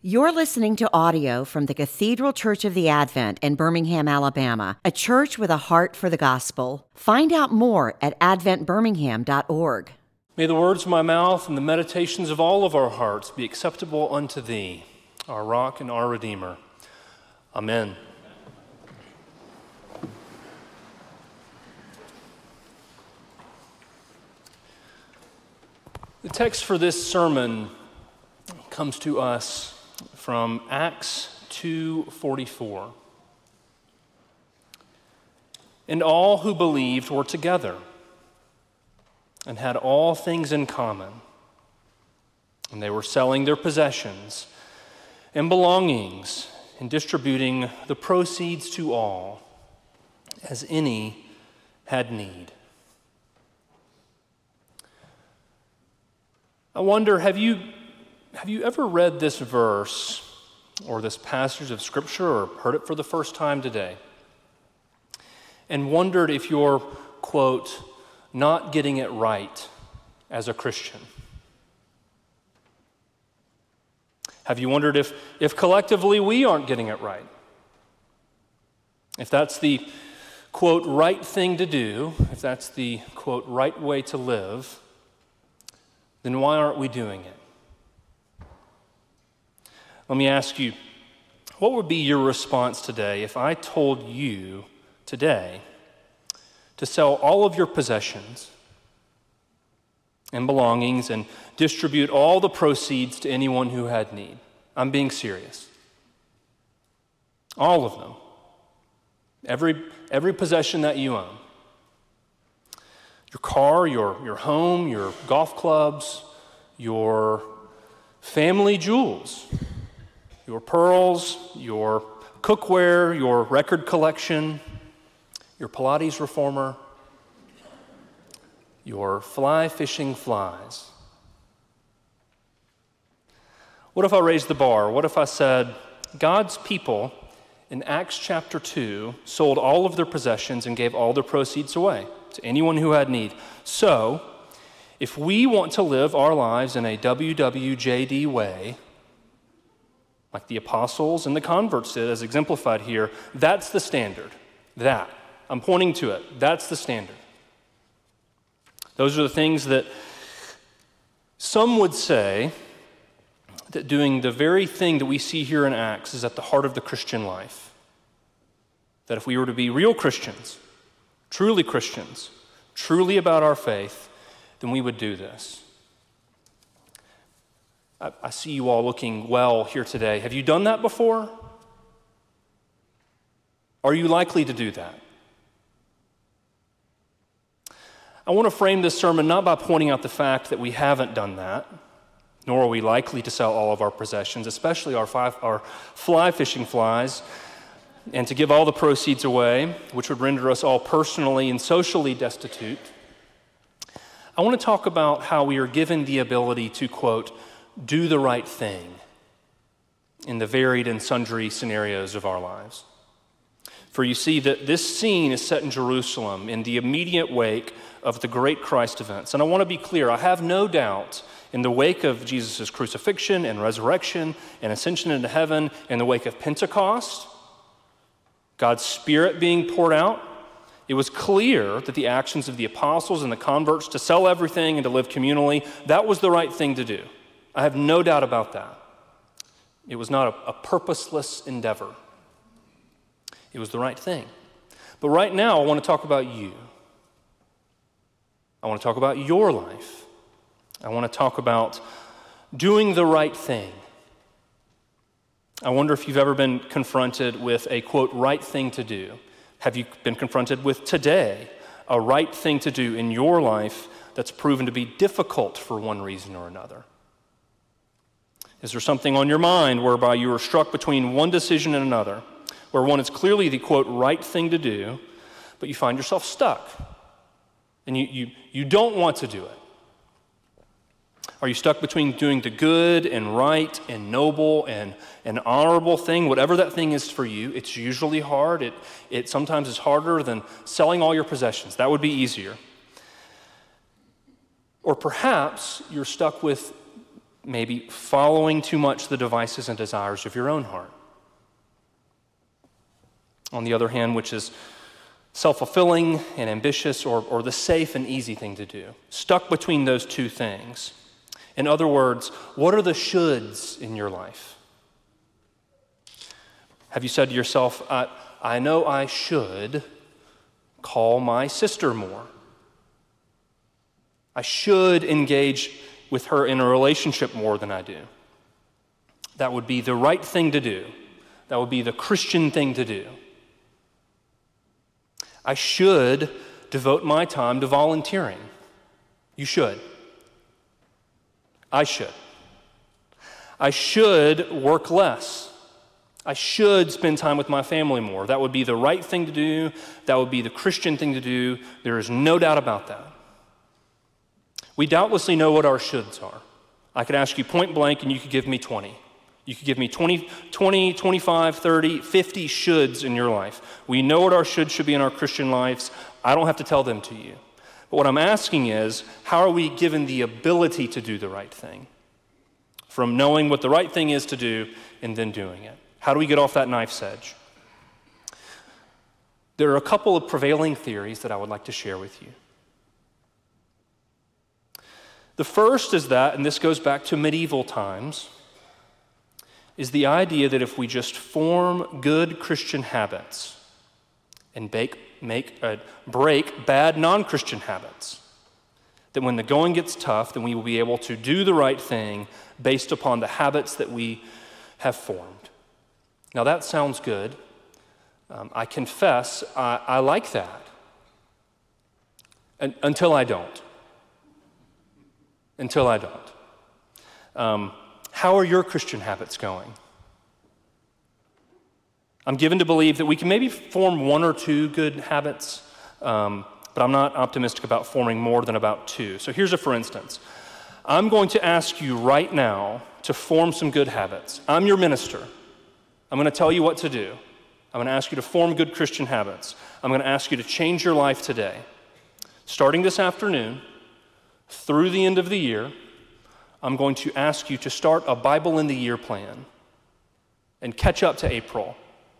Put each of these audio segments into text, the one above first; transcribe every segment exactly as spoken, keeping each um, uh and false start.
You're listening to audio from the Cathedral Church of the Advent in Birmingham, Alabama, a church with a heart for the gospel. Find out more at advent birmingham dot org. May the words of my mouth and the meditations of all of our hearts be acceptable unto Thee, our rock and our Redeemer. Amen. The text for this sermon comes to us from Acts two forty-four. And all who believed were together and had all things in common. And they were selling their possessions and belongings and distributing the proceeds to all as any had need. I wonder, have you Have you ever read this verse or this passage of Scripture or heard it for the first time today and wondered if you're, quote, not getting it right as a Christian? Have you wondered if, if collectively we aren't getting it right? If that's the, quote, right thing to do, if that's the, quote, right way to live, then why aren't we doing it? Let me ask you, what would be your response today if I told you today to sell all of your possessions and belongings and distribute all the proceeds to anyone who had need? I'm being serious. All of them. Every, every possession that you own. Your car, your, your home, your golf clubs, your family jewels, your pearls, your cookware, your record collection, your Pilates reformer, your fly fishing flies. What if I raised the bar? What if I said, God's people in Acts chapter two sold all of their possessions and gave all their proceeds away to anyone who had need. So, if we want to live our lives in a W W J D way, like the apostles and the converts did, as exemplified here, that's the standard. That. I'm pointing to it. That's the standard. Those are the things that some would say that doing the very thing that we see here in Acts is at the heart of the Christian life. That if we were to be real Christians, truly Christians, truly about our faith, then we would do this. I see you all looking well here today. Have you done that before? Are you likely to do that? I want to frame this sermon not by pointing out the fact that we haven't done that, nor are we likely to sell all of our possessions, especially our, five, our fly fishing flies, and to give all the proceeds away, which would render us all personally and socially destitute. I want to talk about how we are given the ability to, quote, do the right thing in the varied and sundry scenarios of our lives. For you see that this scene is set in Jerusalem in the immediate wake of the great Christ events. And I want to be clear, I have no doubt in the wake of Jesus' crucifixion and resurrection and ascension into heaven, in the wake of Pentecost, God's Spirit being poured out, it was clear that the actions of the apostles and the converts to sell everything and to live communally, that was the right thing to do. I have no doubt about that. It was not a, a purposeless endeavor. It was the right thing. But right now, I want to talk about you. I want to talk about your life. I want to talk about doing the right thing. I wonder if you've ever been confronted with a, quote, right thing to do. Have you been confronted with today a right thing to do in your life that's proven to be difficult for one reason or another? Is there something on your mind whereby you are struck between one decision and another, where one is clearly the, quote, right thing to do, but you find yourself stuck, and you, you, you don't want to do it? Are you stuck between doing the good and right and noble and an honorable thing, whatever that thing is for you? It's usually hard. It, it sometimes is harder than selling all your possessions. That would be easier. Or perhaps you're stuck with maybe following too much the devices and desires of your own heart. On the other hand, which is self-fulfilling and ambitious, or, or the safe and easy thing to do. Stuck between those two things. In other words, what are the shoulds in your life? Have you said to yourself, I, I know I should call my sister more. I should engage with her in a relationship more than I do. That would be the right thing to do. That would be the Christian thing to do. I should devote my time to volunteering. You should. I should. I should work less. I should spend time with my family more. That would be the right thing to do. That would be the Christian thing to do. There is no doubt about that. We doubtlessly know what our shoulds are. I could ask you point blank and you could give me twenty. You could give me twenty, twenty, twenty-five, thirty, fifty shoulds in your life. We know what our shoulds should be in our Christian lives. I don't have to tell them to you. But what I'm asking is, how are we given the ability to do the right thing? From knowing what the right thing is to do and then doing it. How do we get off that knife's edge? There are a couple of prevailing theories that I would like to share with you. The first is that, and this goes back to medieval times, is the idea that if we just form good Christian habits and bake, make, uh, break bad non-Christian habits, that when the going gets tough, then we will be able to do the right thing based upon the habits that we have formed. Now that sounds good. Um, I confess I, I like that Un- until I don't. Until I don't. Um, how are your Christian habits going? I'm given to believe that we can maybe form one or two good habits, um, but I'm not optimistic about forming more than about two. So here's a for instance. I'm going to ask you right now to form some good habits. I'm your minister. I'm going to tell you what to do. I'm going to ask you to form good Christian habits. I'm going to ask you to change your life today. Starting this afternoon, through the end of the year, I'm going to ask you to start a Bible in the Year plan and catch up to April.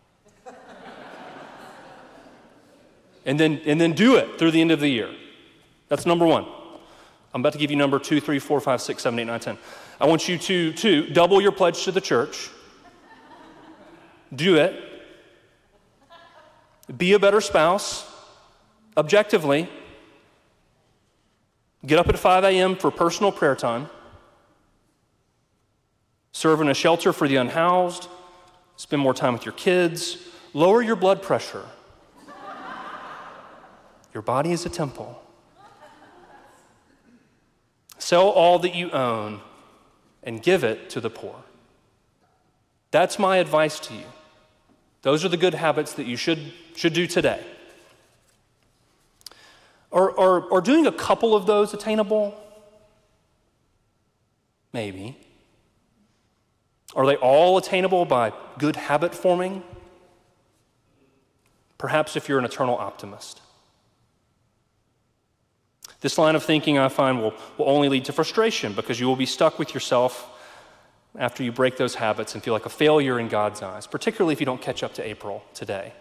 and then and then do it through the end of the year. That's number one. I'm about to give you number two, three, four, five, six, seven, eight, nine, ten. I want you to, to double your pledge to the church. Do it. Be a better spouse, objectively. Get up at five a.m. for personal prayer time. Serve in a shelter for the unhoused. Spend more time with your kids. Lower your blood pressure. Your body is a temple. Sell all that you own and give it to the poor. That's my advice to you. Those are the good habits that you should, should do today. Are, are, are doing a couple of those attainable? Maybe. Are they all attainable by good habit forming? Perhaps if you're an eternal optimist. This line of thinking, I find, will, will only lead to frustration because you will be stuck with yourself after you break those habits and feel like a failure in God's eyes, particularly if you don't catch up to April today.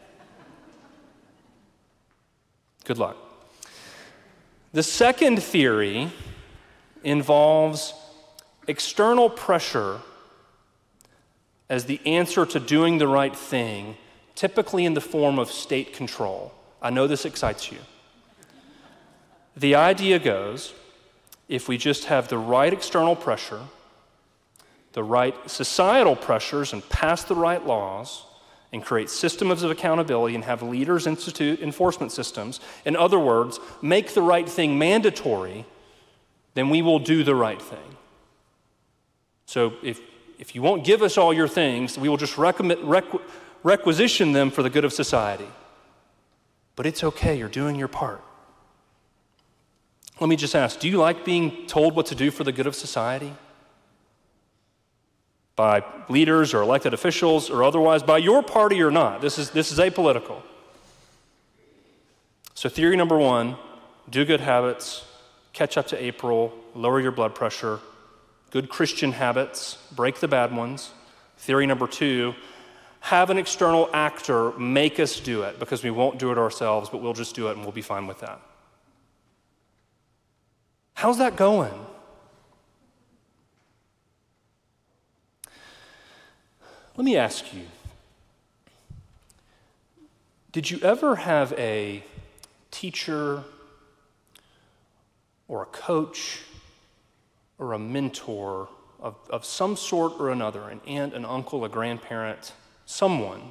Good luck. The second theory involves external pressure as the answer to doing the right thing, typically in the form of state control. I know this excites you. The idea goes, if we just have the right external pressure, the right societal pressures, and pass the right laws, and create systems of accountability and have leaders institute enforcement systems, in other words, make the right thing mandatory, then we will do the right thing. So if, if you won't give us all your things, we will just recommit, requ- requisition them for the good of society. But it's okay, you're doing your part. Let me just ask, do you like being told what to do for the good of society? By leaders or elected officials or otherwise, by your party or not. This is, this is apolitical. So theory number one, do good habits, catch up to April, lower your blood pressure. good Christian habits, break the bad ones. Theory number two, have an external actor make us do it because we won't do it ourselves, but we'll just do it and we'll be fine with that. How's that going? Let me ask you, did you ever have a teacher or a coach or a mentor of, of some sort or another, an aunt, an uncle, a grandparent, someone?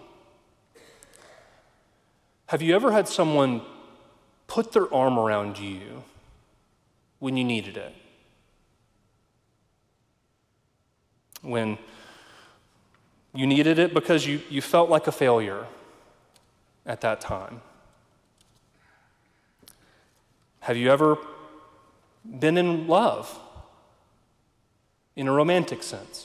Have you ever had someone put their arm around you when you needed it? When you needed it because you, you felt like a failure at that time? Have you ever been in love in a romantic sense?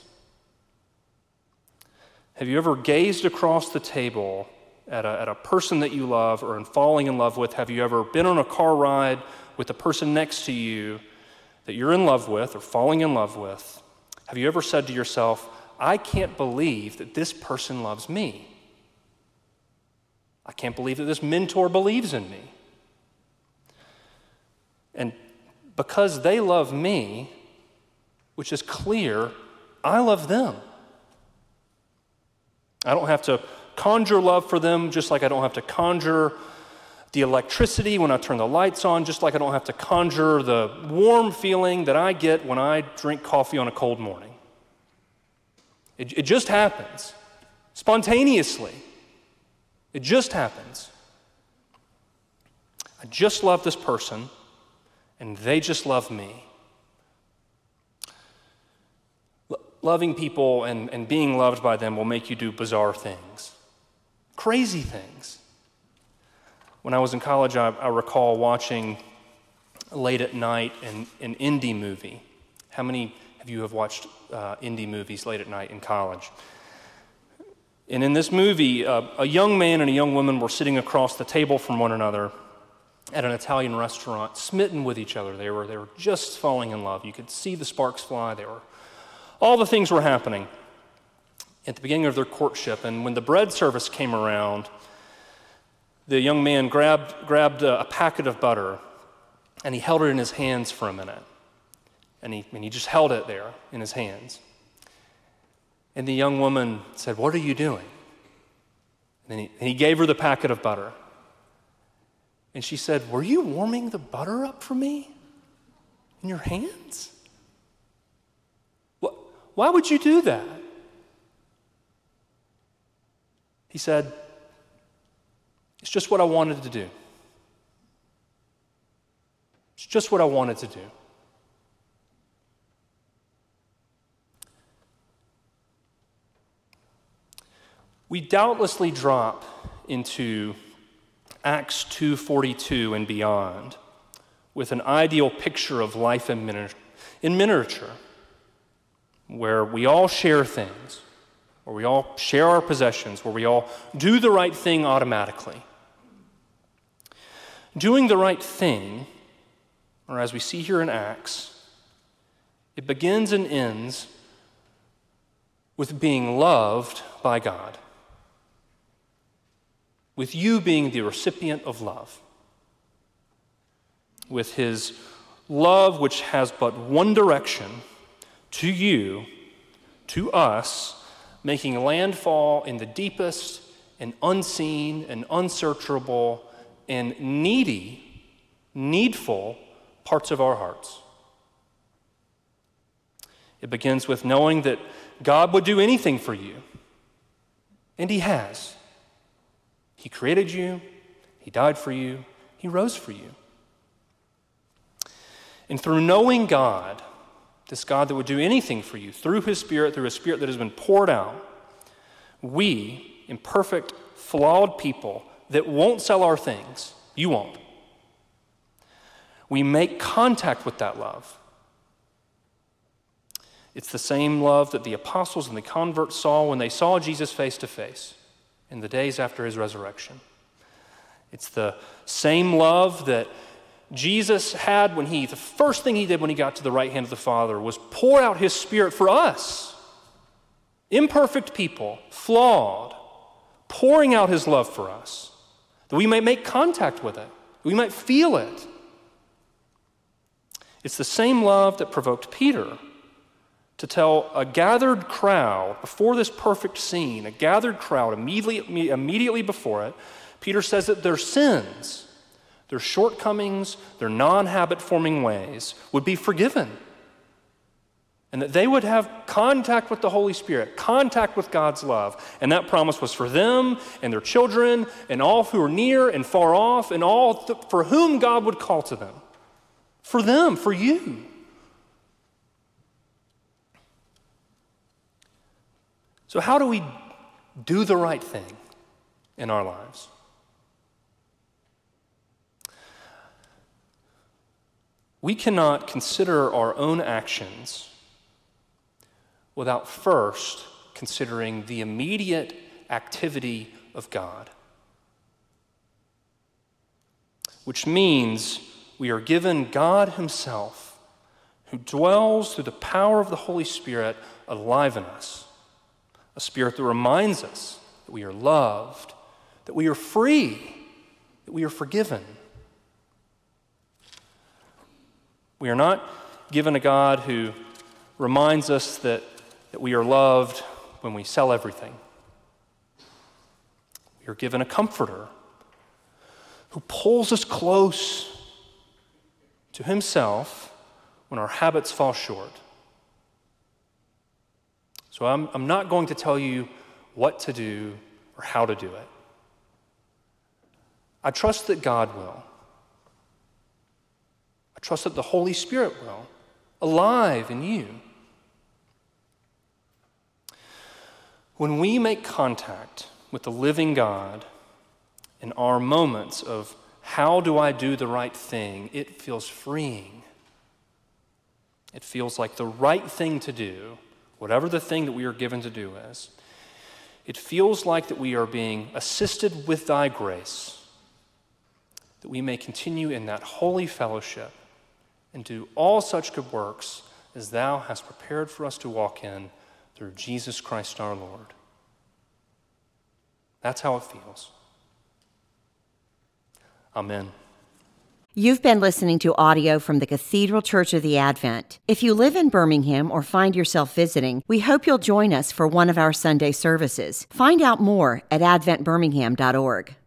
Have you ever gazed across the table at a, at a person that you love or in falling in love with? Have you ever been on a car ride with the person next to you that you're in love with or falling in love with? Have you ever said to yourself, I can't believe that this person loves me. I can't believe that this mentor believes in me. And because they love me, which is clear, I love them. I don't have to conjure love for them, just like I don't have to conjure the electricity when I turn the lights on, just like I don't have to conjure the warm feeling that I get when I drink coffee on a cold morning. It, it just happens, spontaneously. It just happens. I just love this person, and they just love me. L- loving people and, and being loved by them will make you do bizarre things, crazy things. When I was in college, I, I recall watching late at night an, an indie movie. How many of you have watched uh, indie movies late at night in college? And in this movie, uh, a young man and a young woman were sitting across the table from one another at an Italian restaurant, smitten with each other. They were, they were just falling in love. You could see the sparks fly. They were, all the things were happening at the beginning of their courtship. And when the bread service came around, the young man grabbed, grabbed a, a packet of butter, and he held it in his hands for a minute. And he, and he just held it there in his hands. And the young woman said, "What are you doing?" And he, and he gave her the packet of butter. And she said, "Were you warming the butter up for me in your hands? What, why would you do that?" He said, "It's just what I wanted to do. It's just what I wanted to do." We doubtlessly drop into Acts two forty-two and beyond with an ideal picture of life in miniature, where we all share things, where we all share our possessions, where we all do the right thing automatically. Doing the right thing, or as we see here in Acts, it begins and ends with being loved by God, with you being the recipient of love, with his love which has but one direction, to you, to us, making landfall in the deepest and unseen and unsearchable and needy, needful parts of our hearts. It begins with knowing that God would do anything for you, and he has. He created you, he died for you, he rose for you. And through knowing God, this God that would do anything for you, through his Spirit, through a Spirit that has been poured out, we, imperfect, flawed people that won't sell our things, you won't, we make contact with that love. It's the same love that the apostles and the converts saw when they saw Jesus face to face in the days after his resurrection. It's the same love that Jesus had when he, the first thing he did when he got to the right hand of the Father was pour out his Spirit for us, imperfect people, flawed, pouring out his love for us, that we might make contact with it, that we might feel it. It's the same love that provoked Peter to tell a gathered crowd before this perfect scene, a gathered crowd immediately, immediately before it. Peter says that their sins, their shortcomings, their non-habit-forming ways would be forgiven, and that they would have contact with the Holy Spirit, contact with God's love. And that promise was for them and their children and all who are near and far off and all th- for whom God would call to them. For them, for you. So how do we do the right thing in our lives? We cannot consider our own actions without first considering the immediate activity of God, which means we are given God himself, who dwells through the power of the Holy Spirit alive in us, a spirit that reminds us that we are loved, that we are free, that we are forgiven. We are not given a God who reminds us that, that we are loved when we sell everything. We are given a comforter who pulls us close to himself when our habits fall short. So I'm, I'm not going to tell you what to do or how to do it. I trust that God will. I trust that the Holy Spirit will, alive in you. When we make contact with the living God in our moments of how do I do the right thing, it feels freeing. It feels like the right thing to do, whatever the thing that we are given to do is. It feels like that we are being assisted with thy grace, that we may continue in that holy fellowship and do all such good works as thou hast prepared for us to walk in through Jesus Christ our Lord. That's how it feels. Amen. You've been listening to audio from the Cathedral Church of the Advent. If you live in Birmingham or find yourself visiting, we hope you'll join us for one of our Sunday services. Find out more at advent birmingham dot org.